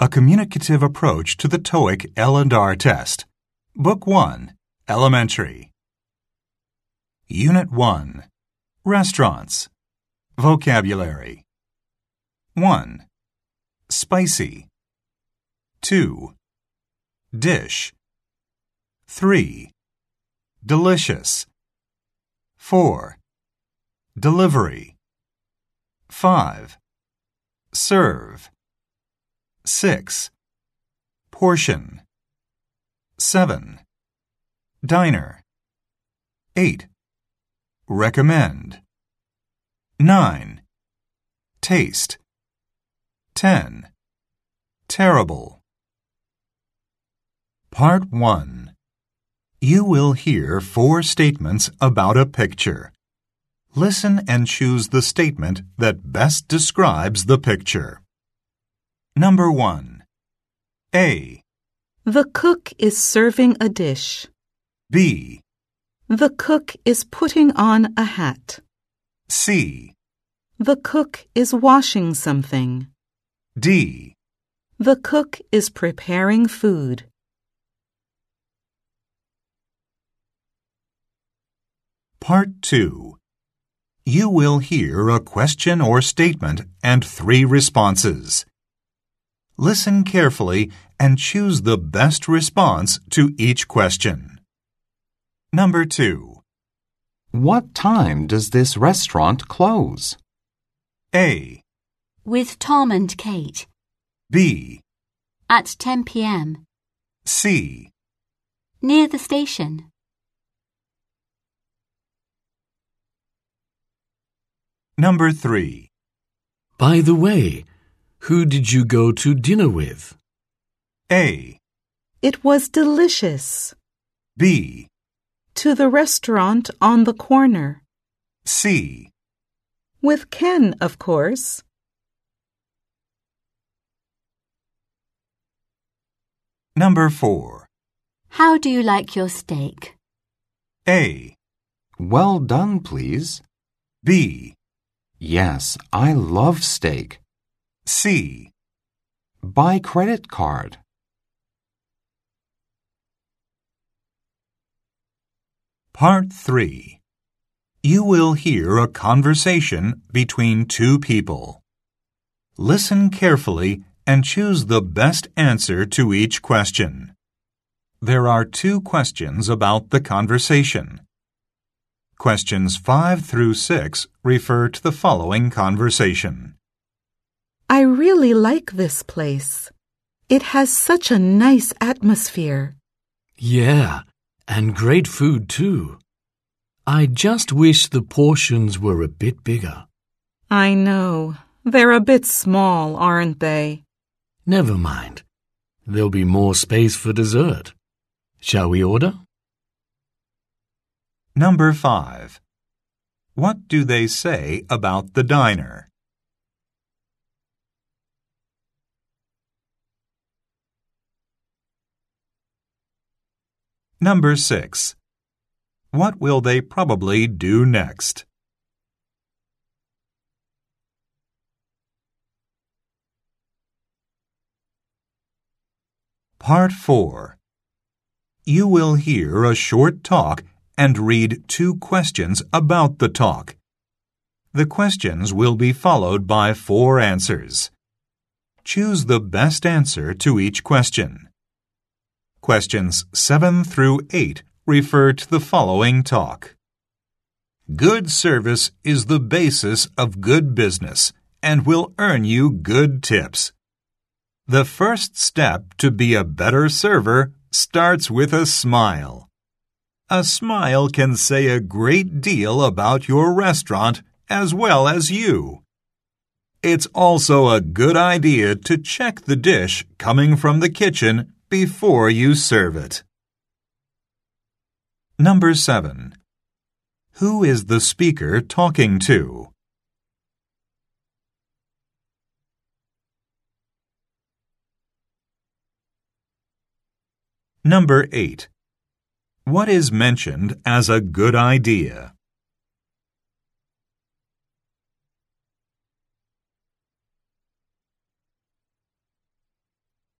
A communicative approach to the TOEIC L&R test. Book 1, Elementary. Unit 1, Restaurants. Vocabulary. 1. Spicy. 2. Dish. 3. Delicious. 4. Delivery. 5. Serve. 6. Portion. 7. Diner. 8. Recommend. 9. Taste. 10. Terrible. Part 1. You will hear 4 statements about a picture. Listen and choose the statement that best describes the picture. Number 1. A. The cook is serving a dish. B. The cook is putting on a hat. C. The cook is washing something. D. The cook is preparing food. Part 2. You will hear a question or statement and 3 responses. Listen carefully and choose the best response to each question. Number 2. What time does this restaurant close? A. With Tom and Kate. B. At 10 p.m. C. Near the station. Number 3. By the way, who did you go to dinner with? A. It was delicious. B. To the restaurant on the corner. C. With Ken, of course. Number 4. How do you like your steak? A. Well done, please. B. Yes, I love steak. C. By credit card. Part 3. You will hear a conversation between 2 people. Listen carefully and choose the best answer to each question. There are 2 questions about the conversation. Questions 5 through 6 refer to the following conversation. I really like this place. It has such a nice atmosphere. Yeah, and great food too. I just wish the portions were a bit bigger. I know. They're a bit small, aren't they? Never mind. There'll be more space for dessert. Shall we order? Number 5. What do they say about the diner? Number 6. What will they probably do next? Part 4. You will hear a short talk and read 2 questions about the talk. The questions will be followed by 4 answers. Choose the best answer to each question. Questions 7 through 8 refer to the following talk. Good service is the basis of good business and will earn you good tips. The first step to be a better server starts with a smile. A smile can say a great deal about your restaurant as well as you. It's also a good idea to check the dish coming from the kitchen before you serve it. Number 7. Who is the speaker talking to? Number 8. What is mentioned as a good idea?